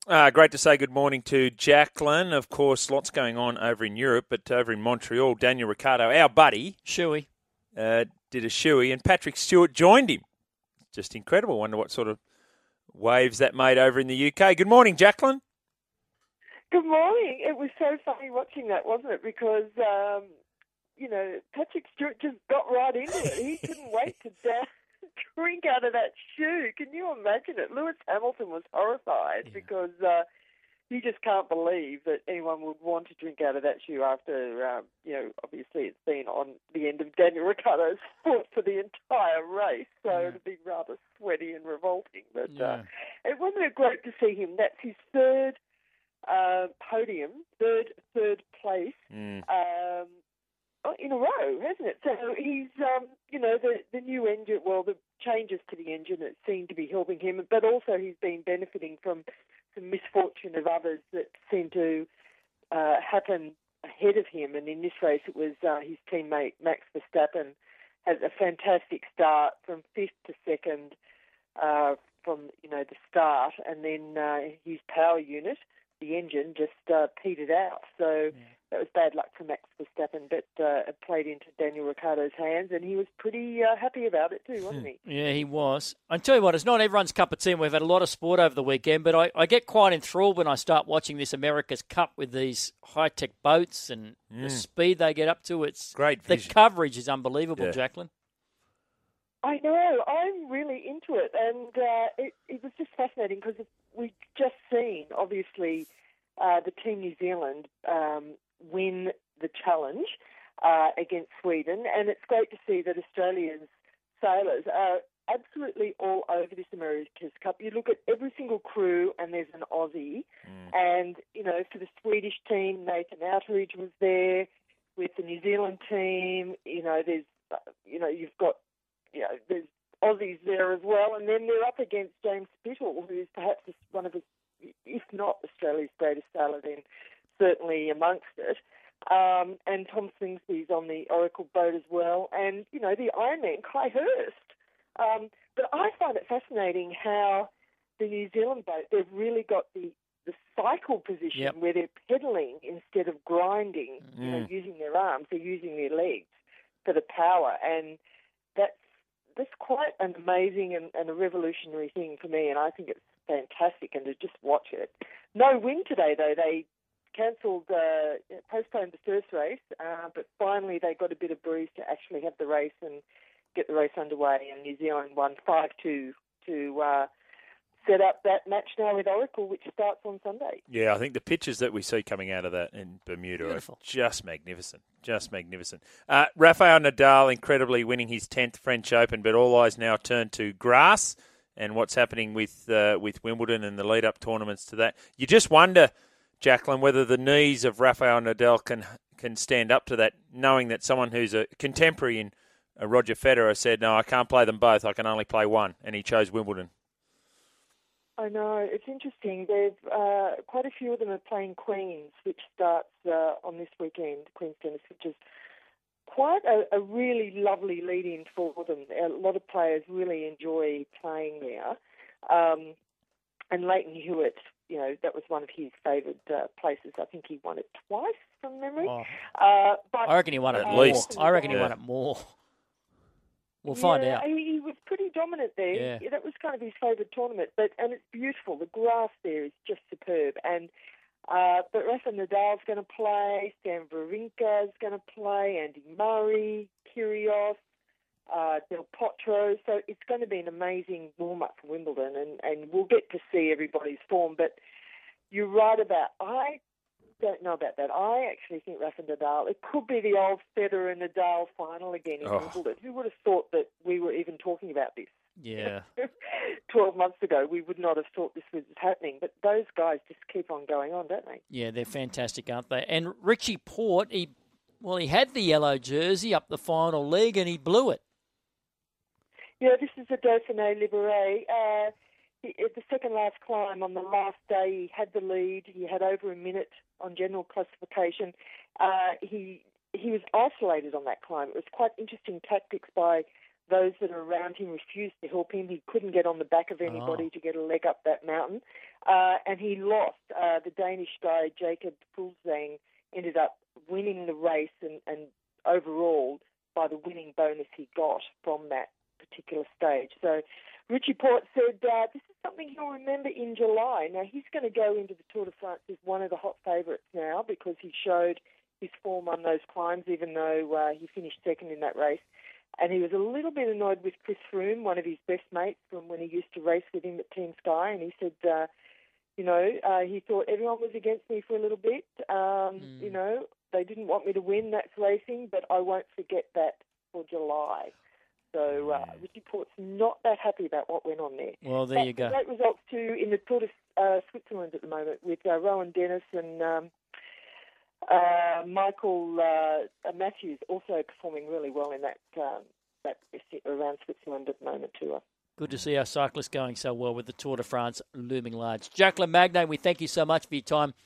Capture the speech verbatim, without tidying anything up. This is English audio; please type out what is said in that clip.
Uh, great to say good morning to Jacqueline. Of course, lots going on over in Europe, but over in Montreal, Daniel Ricciardo, our buddy, Shuey, uh, did a shoey, and Patrick Stewart joined him. Just incredible. Wonder what sort of waves that made over in the U K. Good morning, Jacqueline. Good morning. It was so funny watching that, wasn't it? Because, um, you know, Patrick Stewart just got right into it. He couldn't wait to da- drink out of that shoe. Can you imagine it? Lewis Hamilton was horrified yeah. because uh, he just can't believe that anyone would want to drink out of that shoe after, um, you know, obviously it's been on the end of Daniel Ricciardo's foot for the entire race, so yeah. it'd be rather sweaty and revolting. But yeah. uh, it wasn't it great to see him. That's his third uh, podium, third third place. Mm. Um, in a row, hasn't it? So he's, um, you know, the, the new engine, well, the changes to the engine that seem to be helping him, but also he's been benefiting from some misfortune of others that seem to uh, happen ahead of him. And in this race, it was uh, his teammate Max Verstappen had a fantastic start from fifth to second uh, from, you know, the start, and then uh, his power unit, the engine, just uh, petered out. So yeah. that was bad luck for Max Verstappen, but uh, it played into Daniel Ricciardo's hands, and he was pretty uh, happy about it too, wasn't he? Yeah, he was. I tell you what, it's not everyone's cup of tea, and we've had a lot of sport over the weekend, but I, I get quite enthralled when I start watching this America's Cup with these high-tech boats and mm. the speed they get up to. It's great vision. The coverage is unbelievable, yeah. Jacqueline. I know. I'm really into it, and uh, it, it was just fascinating because we've just seen, obviously, uh, the Team New Zealand um, win the challenge uh, against Sweden, and it's great to see that Australia's sailors are absolutely all over this America's Cup. You look at every single crew, and there's an Aussie, mm. and, you know, for the Swedish team, Nathan Outteridge was there. With the New Zealand team, you know, there's, uh, you know, you've got You know, there's Aussies there as well, and then they're up against James Spittle, who's perhaps one of, his, if not Australia's greatest sailor, then certainly amongst it. Um, and Tom Slingsby's on the Oracle boat as well, and, you know, the Ironman, Kai Hurst. Um, but I find it fascinating how the New Zealand boat, they've really got the, the cycle position yep. where they're pedalling instead of grinding, mm. you know, using their arms, they're using their legs for the power, and that's That's quite an amazing and, and a revolutionary thing for me, and I think it's fantastic, and to just watch it. No win today, though. They cancelled, uh, postponed the first race, uh, but finally they got a bit of breeze to actually have the race and get the race underway, and New Zealand won five two to uh, set up that match now with Oracle, which starts on Sunday. Yeah, I think the pictures that we see coming out of that in Bermuda Beautiful. are just magnificent, just magnificent. Uh, Rafael Nadal incredibly winning his tenth French Open, but all eyes now turn to grass and what's happening with uh, with Wimbledon and the lead-up tournaments to that. You just wonder, Jacqueline, whether the knees of Rafael Nadal can can stand up to that, knowing that someone who's a contemporary in uh, Roger Federer said, no, I can't play them both, I can only play one, and he chose Wimbledon. I know, it's interesting. There's uh, quite a few of them are playing Queen's, which starts uh, on this weekend, Queen's Tennis, which is quite a, a really lovely lead-in for them. A lot of players really enjoy playing there. Um, and Leighton Hewitt, you know, that was one of his favoured uh, places. I think he won it twice from memory. Oh. Uh, but, I reckon he won it at more. least. I reckon yeah. he won it more. We'll yeah, find out. He, he was pretty dominant there. Yeah. That was kind of his favourite tournament. But and it's beautiful. The grass there is just superb. And uh, but Rafa Nadal's going to play. Stan Wawrinka's going to play. Andy Murray, Kyrgios, uh, Del Potro. So it's going to be an amazing warm-up for Wimbledon, and, and we'll get to see everybody's form. But you're right about I. don't know about that. I actually think Rafa Nadal, it could be the old Federer and Nadal final again in Oh. Wimbledon. Who would have thought that we were even talking about this? Yeah. twelve months ago, we would not have thought this was happening. But those guys just keep on going on, don't they? Yeah, they're fantastic, aren't they? And Richie Port, he well, he had the yellow jersey up the final leg and he blew it. Yeah, this is the Dauphiné Libéré. Uh, he, at the second last climb on the last day, he had the lead. He had over a minute on general classification. Uh, he he was isolated on that climb. It was quite interesting tactics by those that are around him, refused to help him. He couldn't get on the back of anybody oh. to get a leg up that mountain. uh, and he lost. Uh, the Danish guy, Jacob Fuglsang, ended up winning the race and, and overall by the winning bonus he got from that particular stage. So Richie Porte said uh, this is something he'll remember in July. Now, he's going to go into the Tour de France as one of the hot favourites now because he showed his form on those climbs, even though uh, he finished second in that race. And he was a little bit annoyed with Chris Froome, one of his best mates from when he used to race with him at Team Sky. And he said, uh, you know, uh, he thought everyone was against me for a little bit. Um, mm. You know, they didn't want me to win, that's racing, but I won't forget that for July. So uh, Richie Porte's not that happy about what went on there. Well, there but you go. Great results too in the Tour de uh, Switzerland at the moment with uh, Rowan Dennis and um, uh, Michael uh, Matthews also performing really well in that um, that around Switzerland at the moment too. Good to see our cyclists going so well with the Tour de France looming large. Jacqueline Magnay, we thank you so much for your time.